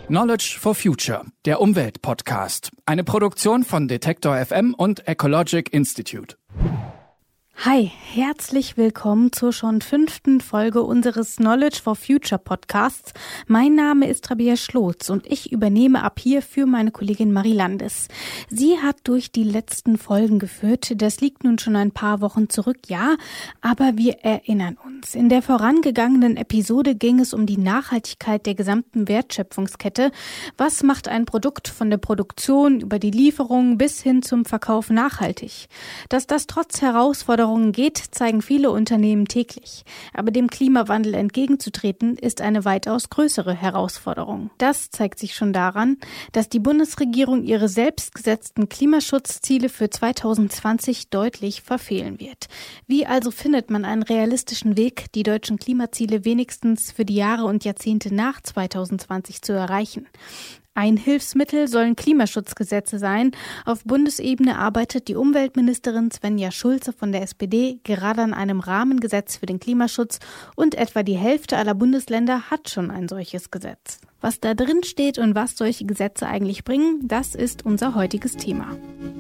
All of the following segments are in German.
Knowledge for Future, der Umwelt-Podcast. Eine Produktion von Detektor FM und Ecologic Institute. Hi, herzlich willkommen zur schon 5. Folge unseres Knowledge for Future Podcasts. Mein Name ist Rabea Schlotz und ich übernehme ab hier für meine Kollegin Marie Landes. Sie hat durch die letzten Folgen geführt. Das liegt nun schon ein paar Wochen zurück, ja, aber wir erinnern uns. In der vorangegangenen Episode ging es um die Nachhaltigkeit der gesamten Wertschöpfungskette. Was macht ein Produkt von der Produktion über die Lieferung bis hin zum Verkauf nachhaltig? Dass das trotz Herausforderungen geht, zeigen viele Unternehmen täglich. Aber dem Klimawandel entgegenzutreten, ist eine weitaus größere Herausforderung. Das zeigt sich schon daran, dass die Bundesregierung ihre selbst gesetzten Klimaschutzziele für 2020 deutlich verfehlen wird. Wie also findet man einen realistischen Weg, die deutschen Klimaziele wenigstens für die Jahre und Jahrzehnte nach 2020 zu erreichen? Ein Hilfsmittel sollen Klimaschutzgesetze sein. Auf Bundesebene arbeitet die Umweltministerin Svenja Schulze von der SPD gerade an einem Rahmengesetz für den Klimaschutz und etwa die Hälfte aller Bundesländer hat schon ein solches Gesetz. Was da drin steht und was solche Gesetze eigentlich bringen, das ist unser heutiges Thema.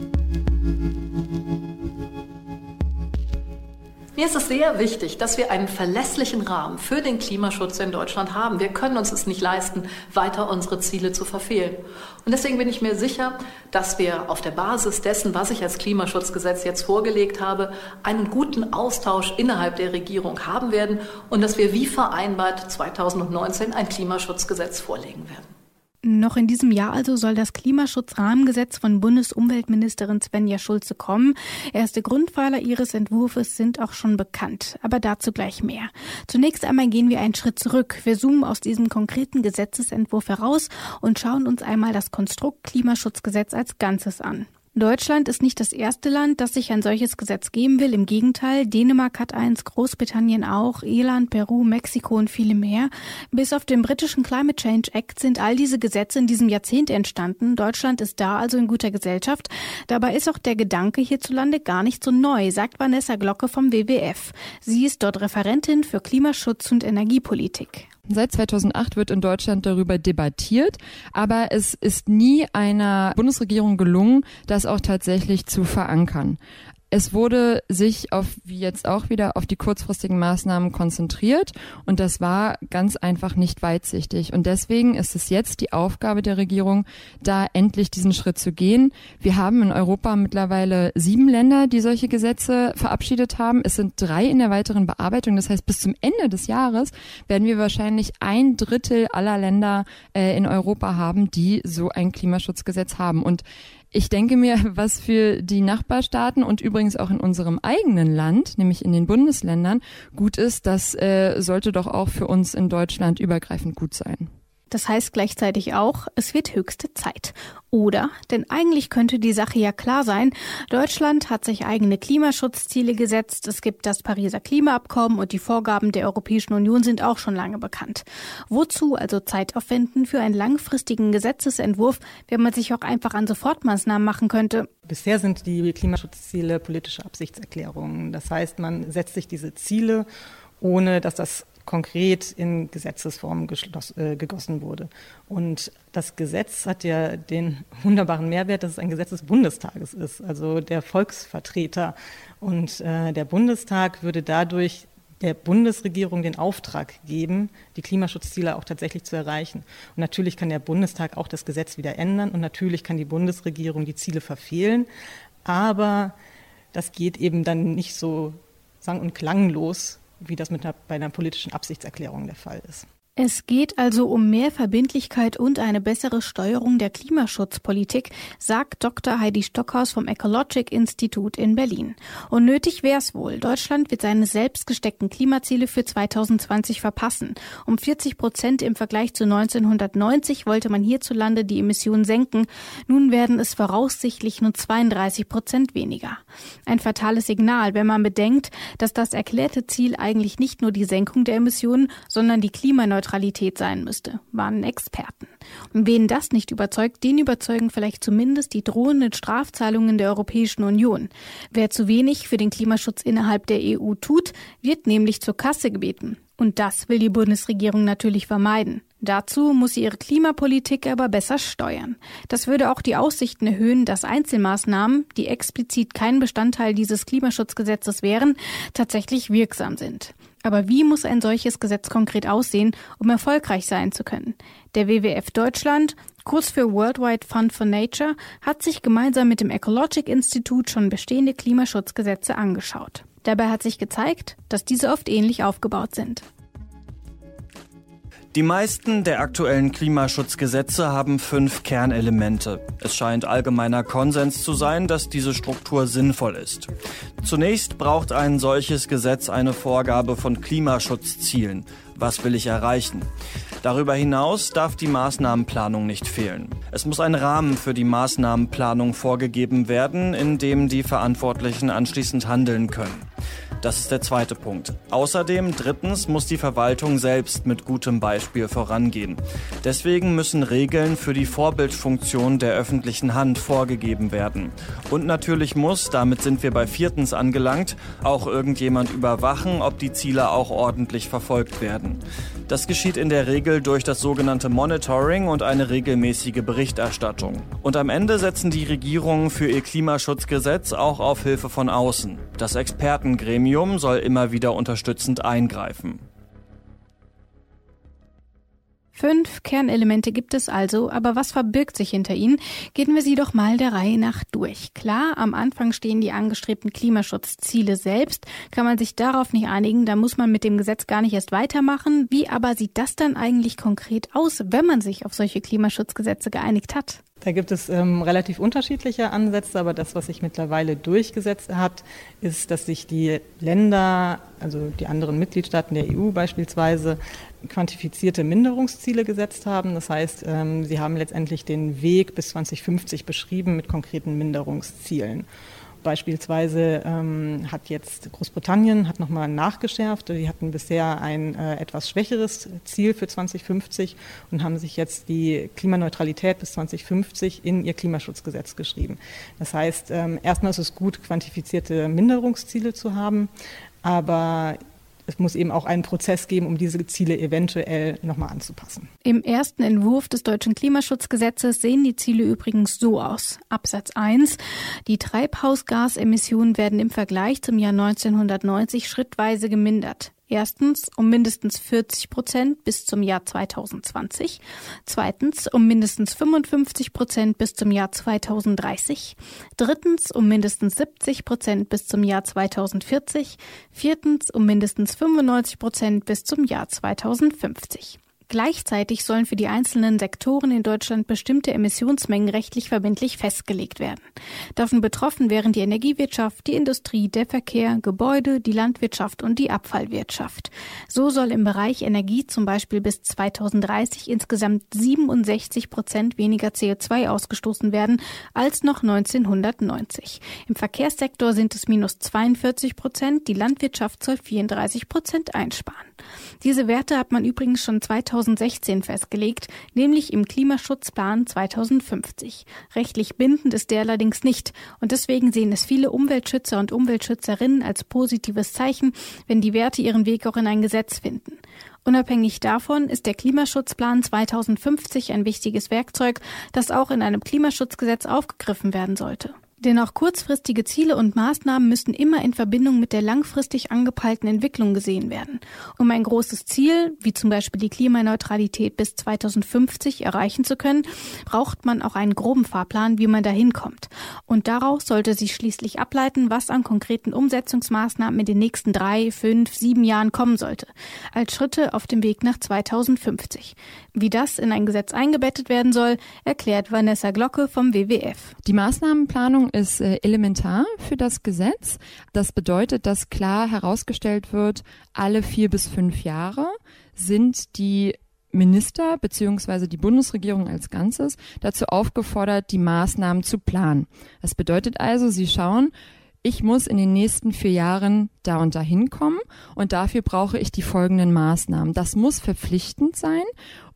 Mir ist es sehr wichtig, dass wir einen verlässlichen Rahmen für den Klimaschutz in Deutschland haben. Wir können uns es nicht leisten, weiter unsere Ziele zu verfehlen. Und deswegen bin ich mir sicher, dass wir auf der Basis dessen, was ich als Klimaschutzgesetz jetzt vorgelegt habe, einen guten Austausch innerhalb der Regierung haben werden und dass wir wie vereinbart 2019 ein Klimaschutzgesetz vorlegen werden. Noch in diesem Jahr also soll das Klimaschutzrahmengesetz von Bundesumweltministerin Svenja Schulze kommen. Erste Grundpfeiler ihres Entwurfs sind auch schon bekannt, aber dazu gleich mehr. Zunächst einmal gehen wir einen Schritt zurück. Wir zoomen aus diesem konkreten Gesetzesentwurf heraus und schauen uns einmal das Konstrukt Klimaschutzgesetz als Ganzes an. Deutschland ist nicht das erste Land, das sich ein solches Gesetz geben will. Im Gegenteil, Dänemark hat eins, Großbritannien auch, Irland, Peru, Mexiko und viele mehr. Bis auf den britischen Climate Change Act sind all diese Gesetze in diesem Jahrzehnt entstanden. Deutschland ist da also in guter Gesellschaft. Dabei ist auch der Gedanke hierzulande gar nicht so neu, sagt Vanessa Glocke vom WWF. Sie ist dort Referentin für Klimaschutz und Energiepolitik. Seit 2008 wird in Deutschland darüber debattiert, aber es ist nie einer Bundesregierung gelungen, das auch tatsächlich zu verankern. Es wurde sich wie jetzt auch wieder auf die kurzfristigen Maßnahmen konzentriert und das war ganz einfach nicht weitsichtig. Und deswegen ist es jetzt die Aufgabe der Regierung, da endlich diesen Schritt zu gehen. Wir haben in Europa mittlerweile 7 Länder, die solche Gesetze verabschiedet haben. Es sind 3 in der weiteren Bearbeitung. Das heißt, bis zum Ende des Jahres werden wir wahrscheinlich 1/3 aller Länder in Europa haben, die so ein Klimaschutzgesetz haben. Und ich denke mir, was für die Nachbarstaaten und übrigens auch in unserem eigenen Land, nämlich in den Bundesländern, gut ist, das sollte doch auch für uns in Deutschland übergreifend gut sein. Das heißt gleichzeitig auch, es wird höchste Zeit. Oder, denn eigentlich könnte die Sache ja klar sein, Deutschland hat sich eigene Klimaschutzziele gesetzt, es gibt das Pariser Klimaabkommen und die Vorgaben der Europäischen Union sind auch schon lange bekannt. Wozu also Zeit aufwenden für einen langfristigen Gesetzesentwurf, wenn man sich auch einfach an Sofortmaßnahmen machen könnte? Bisher sind die Klimaschutzziele politische Absichtserklärungen. Das heißt, man setzt sich diese Ziele, ohne dass das konkret in Gesetzesform gegossen wurde. Und das Gesetz hat ja den wunderbaren Mehrwert, dass es ein Gesetz des Bundestages ist, also der Volksvertreter. Und der Bundestag würde dadurch der Bundesregierung den Auftrag geben, die Klimaschutzziele auch tatsächlich zu erreichen. Und natürlich kann der Bundestag auch das Gesetz wieder ändern und natürlich kann die Bundesregierung die Ziele verfehlen. Aber das geht eben dann nicht so sang- und klanglos, wie das bei einer politischen Absichtserklärung der Fall ist. Es geht also um mehr Verbindlichkeit und eine bessere Steuerung der Klimaschutzpolitik, sagt Dr. Heidi Stockhaus vom Ecologic Institute in Berlin. Und nötig wäre es wohl. Deutschland wird seine selbst gesteckten Klimaziele für 2020 verpassen. Um 40% im Vergleich zu 1990 wollte man hierzulande die Emissionen senken. Nun werden es voraussichtlich nur 32% weniger. Ein fatales Signal, wenn man bedenkt, dass das erklärte Ziel eigentlich nicht nur die Senkung der Emissionen, sondern die Klimaneutralität sein müsste, warnen Experten. Und wen das nicht überzeugt, den überzeugen vielleicht zumindest die drohenden Strafzahlungen der Europäischen Union. Wer zu wenig für den Klimaschutz innerhalb der EU tut, wird nämlich zur Kasse gebeten. Und das will die Bundesregierung natürlich vermeiden. Dazu muss sie ihre Klimapolitik aber besser steuern. Das würde auch die Aussichten erhöhen, dass Einzelmaßnahmen, die explizit kein Bestandteil dieses Klimaschutzgesetzes wären, tatsächlich wirksam sind. Aber wie muss ein solches Gesetz konkret aussehen, um erfolgreich sein zu können? Der WWF Deutschland, kurz für Worldwide Fund for Nature, hat sich gemeinsam mit dem Ecologic Institute schon bestehende Klimaschutzgesetze angeschaut. Dabei hat sich gezeigt, dass diese oft ähnlich aufgebaut sind. Die meisten der aktuellen Klimaschutzgesetze haben 5 Kernelemente. Es scheint allgemeiner Konsens zu sein, dass diese Struktur sinnvoll ist. Zunächst braucht ein solches Gesetz eine Vorgabe von Klimaschutzzielen. Was will ich erreichen? Darüber hinaus darf die Maßnahmenplanung nicht fehlen. Es muss ein Rahmen für die Maßnahmenplanung vorgegeben werden, in dem die Verantwortlichen anschließend handeln können. Das ist der zweite Punkt. Außerdem, drittens, muss die Verwaltung selbst mit gutem Beispiel vorangehen. Deswegen müssen Regeln für die Vorbildfunktion der öffentlichen Hand vorgegeben werden. Und natürlich muss, damit sind wir bei viertens angelangt, auch irgendjemand überwachen, ob die Ziele auch ordentlich verfolgt werden. Das geschieht in der Regel durch das sogenannte Monitoring und eine regelmäßige Berichterstattung. Und am Ende setzen die Regierungen für ihr Klimaschutzgesetz auch auf Hilfe von außen. Das Expertengremium soll immer wieder unterstützend eingreifen. 5 Kernelemente gibt es also, aber was verbirgt sich hinter ihnen? Gehen wir sie doch mal der Reihe nach durch. Klar, am Anfang stehen die angestrebten Klimaschutzziele selbst. Kann man sich darauf nicht einigen, da muss man mit dem Gesetz gar nicht erst weitermachen. Wie aber sieht das dann eigentlich konkret aus, wenn man sich auf solche Klimaschutzgesetze geeinigt hat? Da gibt es relativ unterschiedliche Ansätze, aber das, was sich mittlerweile durchgesetzt hat, ist, dass sich die Länder, also die anderen Mitgliedstaaten der EU beispielsweise, quantifizierte Minderungsziele gesetzt haben. Das heißt, sie haben letztendlich den Weg bis 2050 beschrieben mit konkreten Minderungszielen. Beispielsweise hat jetzt Großbritannien nochmal nachgeschärft. Die hatten bisher ein etwas schwächeres Ziel für 2050 und haben sich jetzt die Klimaneutralität bis 2050 in ihr Klimaschutzgesetz geschrieben. Das heißt, erstmal ist es gut, quantifizierte Minderungsziele zu haben, aber es muss eben auch einen Prozess geben, um diese Ziele eventuell nochmal anzupassen. Im ersten Entwurf des deutschen Klimaschutzgesetzes sehen die Ziele übrigens so aus. Absatz 1. Die Treibhausgasemissionen werden im Vergleich zum Jahr 1990 schrittweise gemindert. Erstens um mindestens 40% bis zum Jahr 2020. Zweitens um mindestens 55% bis zum Jahr 2030. Drittens um mindestens 70% bis zum Jahr 2040. Viertens um mindestens 95% bis zum Jahr 2050. Gleichzeitig sollen für die einzelnen Sektoren in Deutschland bestimmte Emissionsmengen rechtlich verbindlich festgelegt werden. Davon betroffen wären die Energiewirtschaft, die Industrie, der Verkehr, Gebäude, die Landwirtschaft und die Abfallwirtschaft. So soll im Bereich Energie zum Beispiel bis 2030 insgesamt 67% weniger CO2 ausgestoßen werden als noch 1990. Im Verkehrssektor sind es -42%, die Landwirtschaft soll 34% einsparen. Diese Werte hat man übrigens schon 2016 festgelegt, nämlich im Klimaschutzplan 2050. Rechtlich bindend ist der allerdings nicht und deswegen sehen es viele Umweltschützer und Umweltschützerinnen als positives Zeichen, wenn die Werte ihren Weg auch in ein Gesetz finden. Unabhängig davon ist der Klimaschutzplan 2050 ein wichtiges Werkzeug, das auch in einem Klimaschutzgesetz aufgegriffen werden sollte. Denn auch kurzfristige Ziele und Maßnahmen müssen immer in Verbindung mit der langfristig angepeilten Entwicklung gesehen werden. Um ein großes Ziel, wie zum Beispiel die Klimaneutralität bis 2050 erreichen zu können, braucht man auch einen groben Fahrplan, wie man dahin kommt. Und daraus sollte sich schließlich ableiten, was an konkreten Umsetzungsmaßnahmen in den nächsten 3, 5, 7 Jahren kommen sollte. Als Schritte auf dem Weg nach 2050. Wie das in ein Gesetz eingebettet werden soll, erklärt Vanessa Glocke vom WWF. Die Maßnahmenplanung ist elementar für das Gesetz. Das bedeutet, dass klar herausgestellt wird, alle 4 bis 5 Jahre sind die Minister bzw. die Bundesregierung als Ganzes dazu aufgefordert, die Maßnahmen zu planen. Das bedeutet also, sie schauen, ich muss in den nächsten 4 Jahren da und da hinkommen und dafür brauche ich die folgenden Maßnahmen. Das muss verpflichtend sein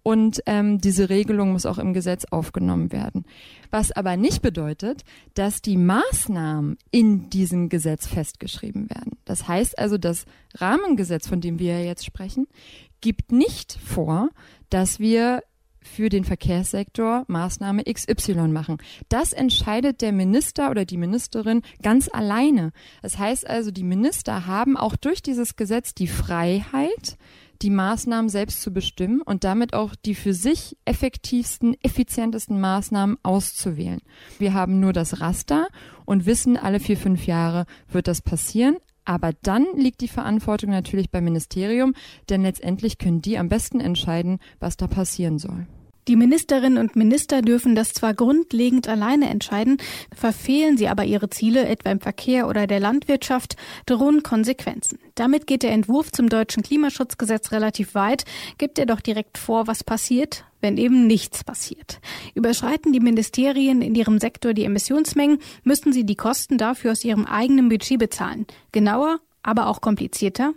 und diese Regelung muss auch im Gesetz aufgenommen werden. Was aber nicht bedeutet, dass die Maßnahmen in diesem Gesetz festgeschrieben werden. Das heißt also, das Rahmengesetz, von dem wir jetzt sprechen, gibt nicht vor, dass wir für den Verkehrssektor Maßnahme XY machen. Das entscheidet der Minister oder die Ministerin ganz alleine. Das heißt also, die Minister haben auch durch dieses Gesetz die Freiheit, die Maßnahmen selbst zu bestimmen und damit auch die für sich effektivsten, effizientesten Maßnahmen auszuwählen. Wir haben nur das Raster und wissen, alle 4-5 Jahre wird das passieren. Aber dann liegt die Verantwortung natürlich beim Ministerium, denn letztendlich können die am besten entscheiden, was da passieren soll. Die Ministerinnen und Minister dürfen das zwar grundlegend alleine entscheiden, verfehlen sie aber ihre Ziele, etwa im Verkehr oder der Landwirtschaft, drohen Konsequenzen. Damit geht der Entwurf zum deutschen Klimaschutzgesetz relativ weit, gibt er doch direkt vor, was passiert, wenn eben nichts passiert. Überschreiten die Ministerien in ihrem Sektor die Emissionsmengen, müssen sie die Kosten dafür aus ihrem eigenen Budget bezahlen. Genauer, aber auch komplizierter.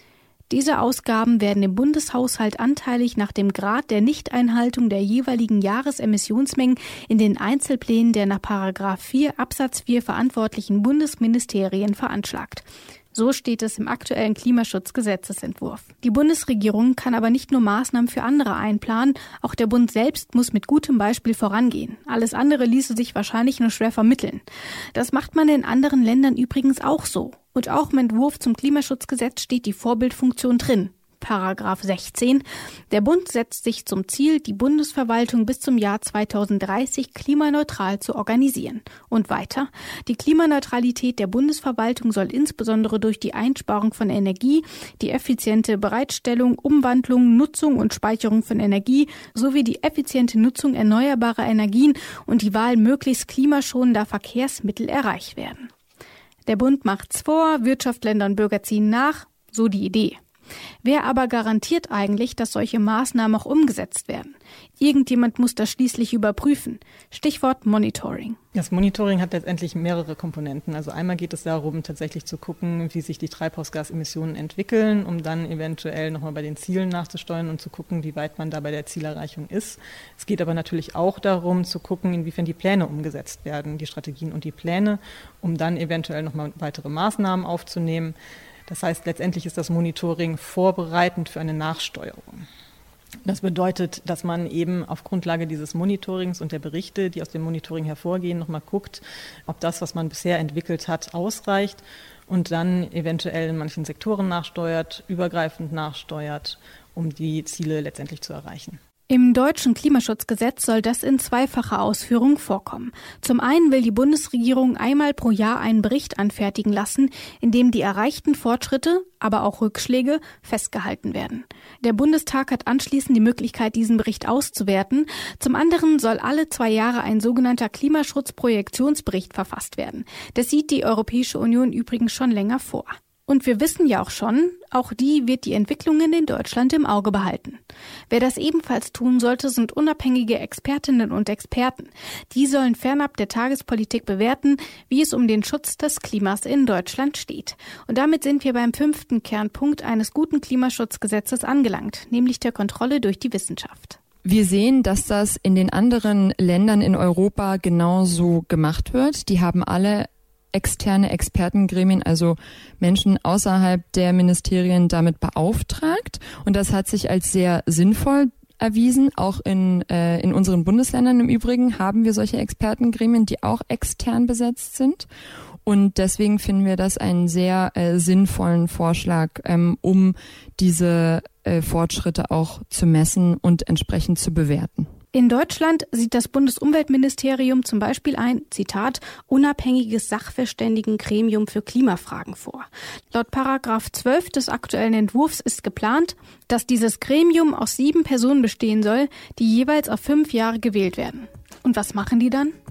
Diese Ausgaben werden im Bundeshaushalt anteilig nach dem Grad der Nichteinhaltung der jeweiligen Jahresemissionsmengen in den Einzelplänen der nach § 4 Absatz 4 verantwortlichen Bundesministerien veranschlagt. So steht es im aktuellen Klimaschutzgesetzesentwurf. Die Bundesregierung kann aber nicht nur Maßnahmen für andere einplanen, auch der Bund selbst muss mit gutem Beispiel vorangehen. Alles andere ließe sich wahrscheinlich nur schwer vermitteln. Das macht man in anderen Ländern übrigens auch so. Und auch im Entwurf zum Klimaschutzgesetz steht die Vorbildfunktion drin. Paragraph 16. Der Bund setzt sich zum Ziel, die Bundesverwaltung bis zum Jahr 2030 klimaneutral zu organisieren. Und weiter. Die Klimaneutralität der Bundesverwaltung soll insbesondere durch die Einsparung von Energie, die effiziente Bereitstellung, Umwandlung, Nutzung und Speicherung von Energie sowie die effiziente Nutzung erneuerbarer Energien und die Wahl möglichst klimaschonender Verkehrsmittel erreicht werden. Der Bund macht's vor, Wirtschaft, Länder und Bürger ziehen nach, so die Idee. Wer aber garantiert eigentlich, dass solche Maßnahmen auch umgesetzt werden? Irgendjemand muss das schließlich überprüfen. Stichwort Monitoring. Das Monitoring hat letztendlich mehrere Komponenten. Also einmal geht es darum, tatsächlich zu gucken, wie sich die Treibhausgasemissionen entwickeln, um dann eventuell nochmal bei den Zielen nachzusteuern und zu gucken, wie weit man da bei der Zielerreichung ist. Es geht aber natürlich auch darum, zu gucken, inwiefern die Pläne umgesetzt werden, die Strategien und die Pläne, um dann eventuell nochmal weitere Maßnahmen aufzunehmen. Das heißt, letztendlich ist das Monitoring vorbereitend für eine Nachsteuerung. Das bedeutet, dass man eben auf Grundlage dieses Monitorings und der Berichte, die aus dem Monitoring hervorgehen, nochmal guckt, ob das, was man bisher entwickelt hat, ausreicht und dann eventuell in manchen Sektoren nachsteuert, übergreifend nachsteuert, um die Ziele letztendlich zu erreichen. Im deutschen Klimaschutzgesetz soll das in zweifacher Ausführung vorkommen. Zum einen will die Bundesregierung einmal pro Jahr einen Bericht anfertigen lassen, in dem die erreichten Fortschritte, aber auch Rückschläge festgehalten werden. Der Bundestag hat anschließend die Möglichkeit, diesen Bericht auszuwerten. Zum anderen soll alle 2 Jahre ein sogenannter Klimaschutzprojektionsbericht verfasst werden. Das sieht die Europäische Union übrigens schon länger vor. Und wir wissen ja auch schon, auch die wird die Entwicklungen in Deutschland im Auge behalten. Wer das ebenfalls tun sollte, sind unabhängige Expertinnen und Experten. Die sollen fernab der Tagespolitik bewerten, wie es um den Schutz des Klimas in Deutschland steht. Und damit sind wir beim 5. Kernpunkt eines guten Klimaschutzgesetzes angelangt, nämlich der Kontrolle durch die Wissenschaft. Wir sehen, dass das in den anderen Ländern in Europa genauso gemacht wird. Die haben alle externe Expertengremien, also Menschen außerhalb der Ministerien damit beauftragt. Und das hat sich als sehr sinnvoll erwiesen. Auch in unseren Bundesländern im Übrigen haben wir solche Expertengremien, die auch extern besetzt sind. Und deswegen finden wir das einen sehr sinnvollen Vorschlag, um diese Fortschritte auch zu messen und entsprechend zu bewerten. In Deutschland sieht das Bundesumweltministerium zum Beispiel ein, Zitat, unabhängiges Sachverständigengremium für Klimafragen vor. Laut Paragraph 12 des aktuellen Entwurfs ist geplant, dass dieses Gremium aus 7 Personen bestehen soll, die jeweils auf 5 Jahre gewählt werden. Und was machen die dann?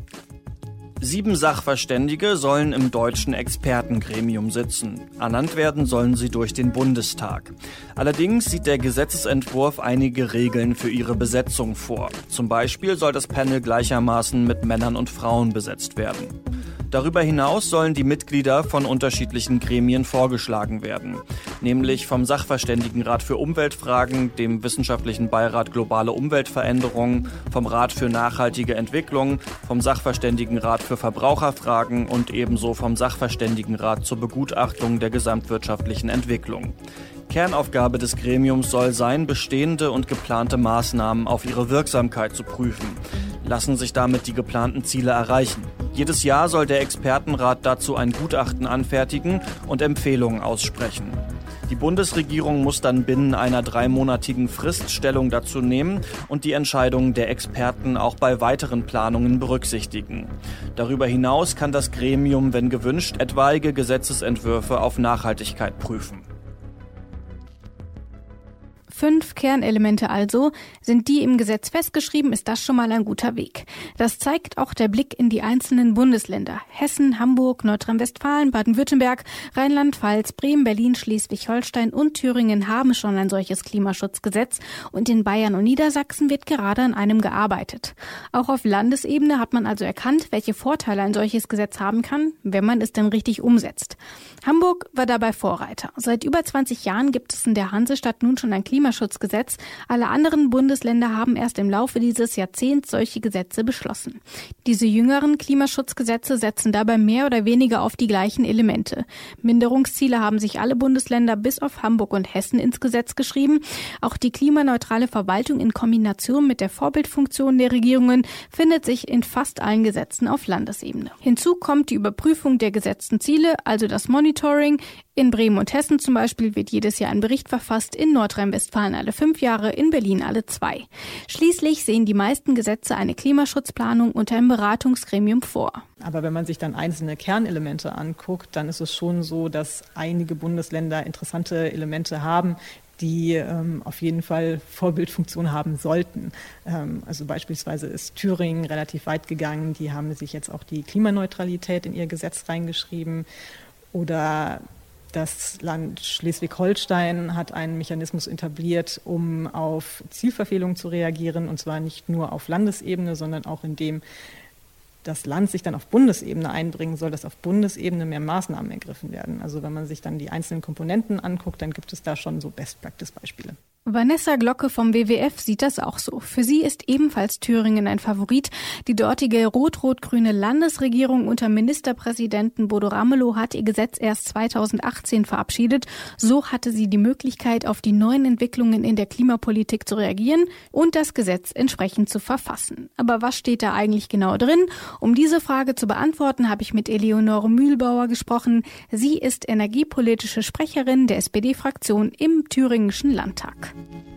7 Sachverständige sollen im deutschen Expertengremium sitzen. Ernannt werden sollen sie durch den Bundestag. Allerdings sieht der Gesetzesentwurf einige Regeln für ihre Besetzung vor. Zum Beispiel soll das Panel gleichermaßen mit Männern und Frauen besetzt werden. Darüber hinaus sollen die Mitglieder von unterschiedlichen Gremien vorgeschlagen werden, nämlich vom Sachverständigenrat für Umweltfragen, dem Wissenschaftlichen Beirat Globale Umweltveränderungen, vom Rat für nachhaltige Entwicklung, vom Sachverständigenrat für Verbraucherfragen und ebenso vom Sachverständigenrat zur Begutachtung der gesamtwirtschaftlichen Entwicklung. Kernaufgabe des Gremiums soll sein, bestehende und geplante Maßnahmen auf ihre Wirksamkeit zu prüfen. Lassen sich damit die geplanten Ziele erreichen? Jedes Jahr soll der Expertenrat dazu ein Gutachten anfertigen und Empfehlungen aussprechen. Die Bundesregierung muss dann binnen einer 3-monatigen Frist Stellung dazu nehmen und die Entscheidungen der Experten auch bei weiteren Planungen berücksichtigen. Darüber hinaus kann das Gremium, wenn gewünscht, etwaige Gesetzesentwürfe auf Nachhaltigkeit prüfen. 5 Kernelemente also. Sind die im Gesetz festgeschrieben, ist das schon mal ein guter Weg. Das zeigt auch der Blick in die einzelnen Bundesländer. Hessen, Hamburg, Nordrhein-Westfalen, Baden-Württemberg, Rheinland-Pfalz, Bremen, Berlin, Schleswig-Holstein und Thüringen haben schon ein solches Klimaschutzgesetz und in Bayern und Niedersachsen wird gerade an einem gearbeitet. Auch auf Landesebene hat man also erkannt, welche Vorteile ein solches Gesetz haben kann, wenn man es denn richtig umsetzt. Hamburg war dabei Vorreiter. Seit über 20 Jahren gibt es in der Hansestadt nun schon ein Klimaschutzgesetz. Alle anderen Bundesländer haben erst im Laufe dieses Jahrzehnts solche Gesetze beschlossen. Diese jüngeren Klimaschutzgesetze setzen dabei mehr oder weniger auf die gleichen Elemente. Minderungsziele haben sich alle Bundesländer bis auf Hamburg und Hessen ins Gesetz geschrieben. Auch die klimaneutrale Verwaltung in Kombination mit der Vorbildfunktion der Regierungen findet sich in fast allen Gesetzen auf Landesebene. Hinzu kommt die Überprüfung der gesetzten Ziele, also das Monitoring. In Bremen und Hessen zum Beispiel wird jedes Jahr ein Bericht verfasst, in Nordrhein-Westfalen alle 5 Jahre, in Berlin alle 2. Schließlich sehen die meisten Gesetze eine Klimaschutzplanung unter einem Beratungsgremium vor. Aber wenn man sich dann einzelne Kernelemente anguckt, dann ist es schon so, dass einige Bundesländer interessante Elemente haben, die auf jeden Fall Vorbildfunktion haben sollten. Also beispielsweise ist Thüringen relativ weit gegangen. Die haben sich jetzt auch die Klimaneutralität in ihr Gesetz reingeschrieben. Oder das Land Schleswig-Holstein hat einen Mechanismus etabliert, um auf Zielverfehlungen zu reagieren, und zwar nicht nur auf Landesebene, sondern auch indem das Land sich dann auf Bundesebene einbringen soll, dass auf Bundesebene mehr Maßnahmen ergriffen werden. Also wenn man sich dann die einzelnen Komponenten anguckt, dann gibt es da schon so Best-Practice-Beispiele. Vanessa Glocke vom WWF sieht das auch so. Für sie ist ebenfalls Thüringen ein Favorit. Die dortige rot-rot-grüne Landesregierung unter Ministerpräsidenten Bodo Ramelow hat ihr Gesetz erst 2018 verabschiedet. So hatte sie die Möglichkeit, auf die neuen Entwicklungen in der Klimapolitik zu reagieren und das Gesetz entsprechend zu verfassen. Aber was steht da eigentlich genau drin? Um diese Frage zu beantworten, habe ich mit Eleonore Mühlbauer gesprochen. Sie ist energiepolitische Sprecherin der SPD-Fraktion im Thüringischen Landtag.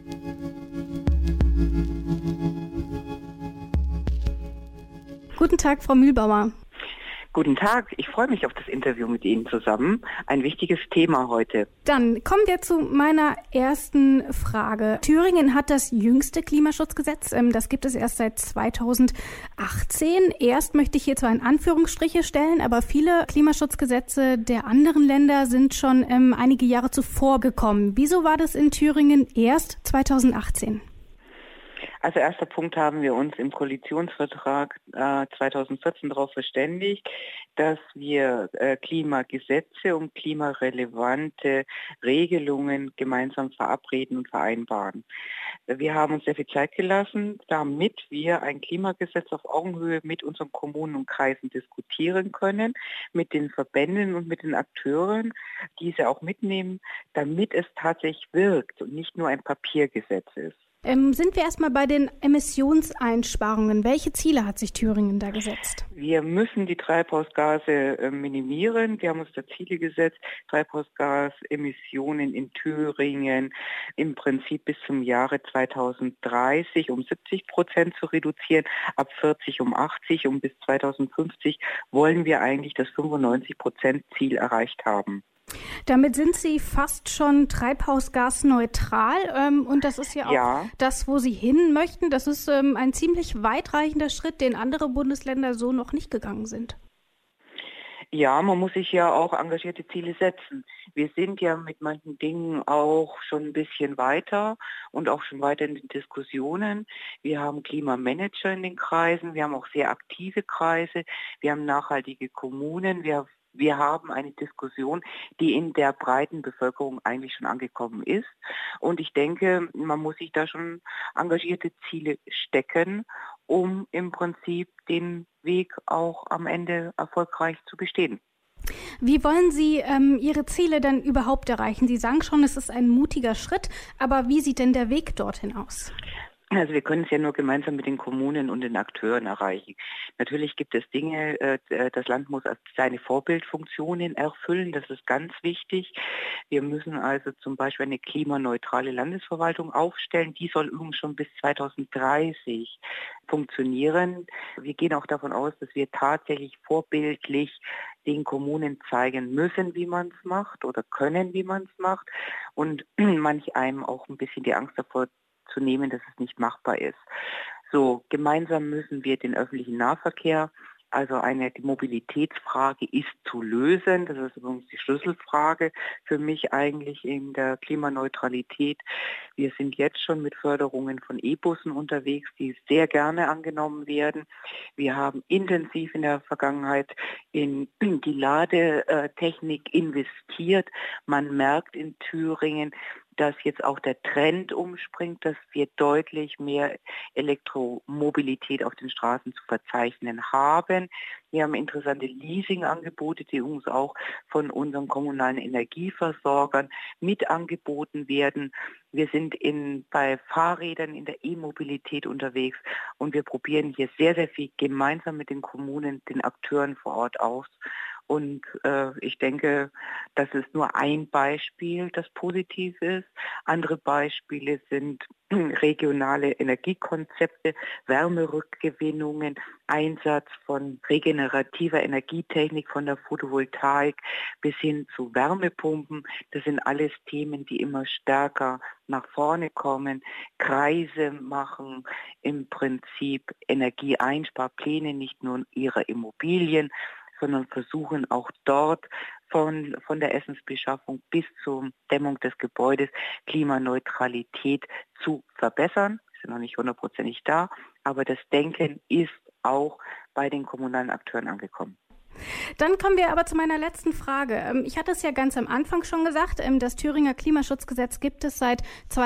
Guten Tag, Frau Mühlbauer. Guten Tag, ich freue mich auf das Interview mit Ihnen zusammen. Ein wichtiges Thema heute. Dann kommen wir zu meiner ersten Frage. Thüringen hat das jüngste Klimaschutzgesetz. Das gibt es erst seit 2018. Erst möchte ich hier zwar in Anführungsstriche stellen, aber viele Klimaschutzgesetze der anderen Länder sind schon einige Jahre zuvor gekommen. Wieso war das in Thüringen erst 2018? Also erster Punkt, haben wir uns im Koalitionsvertrag 2014 darauf verständigt, dass wir Klimagesetze und klimarelevante Regelungen gemeinsam verabreden und vereinbaren. Wir haben uns sehr viel Zeit gelassen, damit wir ein Klimagesetz auf Augenhöhe mit unseren Kommunen und Kreisen diskutieren können, mit den Verbänden und mit den Akteuren, diese auch mitnehmen, damit es tatsächlich wirkt und nicht nur ein Papiergesetz ist. Sind wir erstmal bei den Emissionseinsparungen. Welche Ziele hat sich Thüringen da gesetzt? Wir müssen die Treibhausgase minimieren. Wir haben uns da Ziele gesetzt, Treibhausgasemissionen in Thüringen im Prinzip bis zum Jahre 2030 um 70% zu reduzieren, ab 40 um 80 und bis 2050 wollen wir eigentlich das 95% Ziel erreicht haben. Damit sind Sie fast schon treibhausgasneutral und das ist ja auch das, wo Sie hin möchten. Das ist ein ziemlich weitreichender Schritt, den andere Bundesländer so noch nicht gegangen sind. Ja, man muss sich ja auch engagierte Ziele setzen. Wir sind ja mit manchen Dingen auch schon ein bisschen weiter und auch schon weiter in den Diskussionen. Wir haben Klimamanager in den Kreisen, wir haben auch sehr aktive Kreise, wir haben nachhaltige Kommunen, wir haben eine Diskussion, die in der breiten Bevölkerung eigentlich schon angekommen ist. Und ich denke, man muss sich da schon engagierte Ziele stecken, um im Prinzip den Weg auch am Ende erfolgreich zu bestehen. Wie wollen Sie Ihre Ziele denn überhaupt erreichen? Sie sagen schon, es ist ein mutiger Schritt, aber wie sieht denn der Weg dorthin aus? Also wir können es ja nur gemeinsam mit den Kommunen und den Akteuren erreichen. Natürlich gibt es Dinge, das Land muss seine Vorbildfunktionen erfüllen, das ist ganz wichtig. Wir müssen also zum Beispiel eine klimaneutrale Landesverwaltung aufstellen. Die soll übrigens schon bis 2030 funktionieren. Wir gehen auch davon aus, dass wir tatsächlich vorbildlich den Kommunen zeigen müssen, wie man es macht oder können, wie man es macht und manch einem auch ein bisschen die Angst davor zu nehmen, dass es nicht machbar ist. So, gemeinsam müssen wir den öffentlichen Nahverkehr, also die Mobilitätsfrage ist zu lösen. Das ist übrigens die Schlüsselfrage für mich eigentlich in der Klimaneutralität. Wir sind jetzt schon mit Förderungen von E-Bussen unterwegs, die sehr gerne angenommen werden. Wir haben intensiv in der Vergangenheit in die Ladetechnik investiert. Man merkt in Thüringen, dass jetzt auch der Trend umspringt, dass wir deutlich mehr Elektromobilität auf den Straßen zu verzeichnen haben. Wir haben interessante Leasingangebote, die uns auch von unseren kommunalen Energieversorgern mit angeboten werden. Wir sind bei Fahrrädern in der E-Mobilität unterwegs und wir probieren hier sehr, sehr viel gemeinsam mit den Kommunen, den Akteuren vor Ort aus. Und ich denke, das ist nur ein Beispiel, das positiv ist. Andere Beispiele sind regionale Energiekonzepte, Wärmerückgewinnungen, Einsatz von regenerativer Energietechnik, von der Photovoltaik bis hin zu Wärmepumpen. Das sind alles Themen, die immer stärker nach vorne kommen. Kreise machen im Prinzip Energieeinsparpläne, nicht nur in ihrer Immobilien, sondern versuchen auch dort von der Essensbeschaffung bis zur Dämmung des Gebäudes Klimaneutralität zu verbessern. Wir sind noch nicht 100% da, aber das Denken ist auch bei den kommunalen Akteuren angekommen. Dann kommen wir aber zu meiner letzten Frage. Ich hatte es ja ganz am Anfang schon gesagt, das Thüringer Klimaschutzgesetz gibt es seit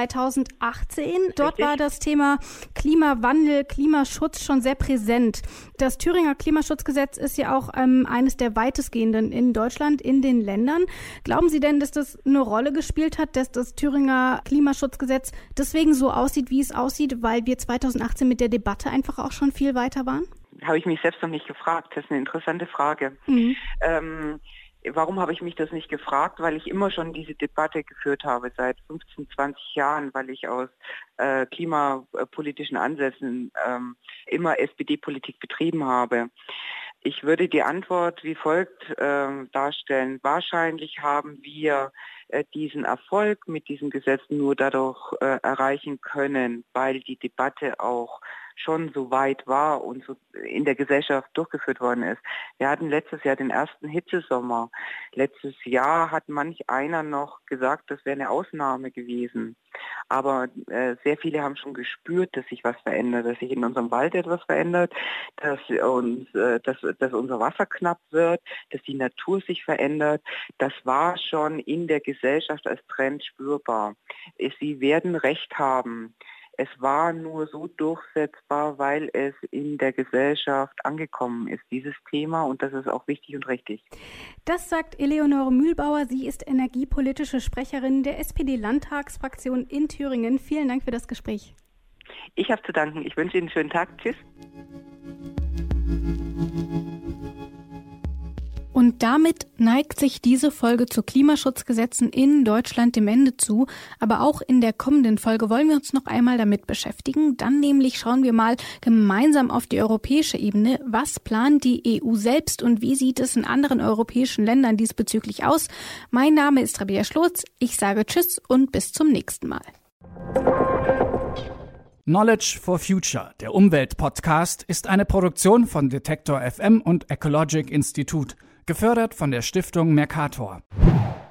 2018. Dort Richtig. War das Thema Klimawandel, Klimaschutz schon sehr präsent. Das Thüringer Klimaschutzgesetz ist ja auch eines der weitestgehenden in Deutschland, in den Ländern. Glauben Sie denn, dass das eine Rolle gespielt hat, dass das Thüringer Klimaschutzgesetz deswegen so aussieht, wie es aussieht, weil wir 2018 mit der Debatte einfach auch schon viel weiter waren? Habe ich mich selbst noch nicht gefragt. Das ist eine interessante Frage. Warum habe ich mich das nicht gefragt? Weil ich immer schon diese Debatte geführt habe, seit 15, 20 Jahren, weil ich aus klimapolitischen Ansätzen immer SPD-Politik betrieben habe. Ich würde die Antwort wie folgt darstellen. Wahrscheinlich haben wir diesen Erfolg mit diesem Gesetz nur dadurch erreichen können, weil die Debatte auch schon so weit war und so in der Gesellschaft durchgeführt worden ist. Wir hatten letztes Jahr den ersten Hitzesommer. Letztes Jahr hat manch einer noch gesagt, das wäre eine Ausnahme gewesen. Aber sehr viele haben schon gespürt, dass sich was verändert, dass sich in unserem Wald etwas verändert, dass unser Wasser knapp wird, dass die Natur sich verändert. Das war schon in der Gesellschaft als Trend spürbar. Sie werden recht haben. Es war nur so durchsetzbar, weil es in der Gesellschaft angekommen ist, dieses Thema, und das ist auch wichtig und richtig. Das sagt Eleonore Mühlbauer. Sie ist energiepolitische Sprecherin der SPD-Landtagsfraktion in Thüringen. Vielen Dank für das Gespräch. Ich habe zu danken. Ich wünsche Ihnen einen schönen Tag. Tschüss. Und damit neigt sich diese Folge zu Klimaschutzgesetzen in Deutschland dem Ende zu. Aber auch in der kommenden Folge wollen wir uns noch einmal damit beschäftigen. Dann nämlich schauen wir mal gemeinsam auf die europäische Ebene. Was plant die EU selbst und wie sieht es in anderen europäischen Ländern diesbezüglich aus? Mein Name ist Rabea Schlotz. Ich sage Tschüss und bis zum nächsten Mal. Knowledge for Future, der Umwelt-Podcast, ist eine Produktion von Detektor FM und Ecologic Institute. Gefördert von der Stiftung Mercator.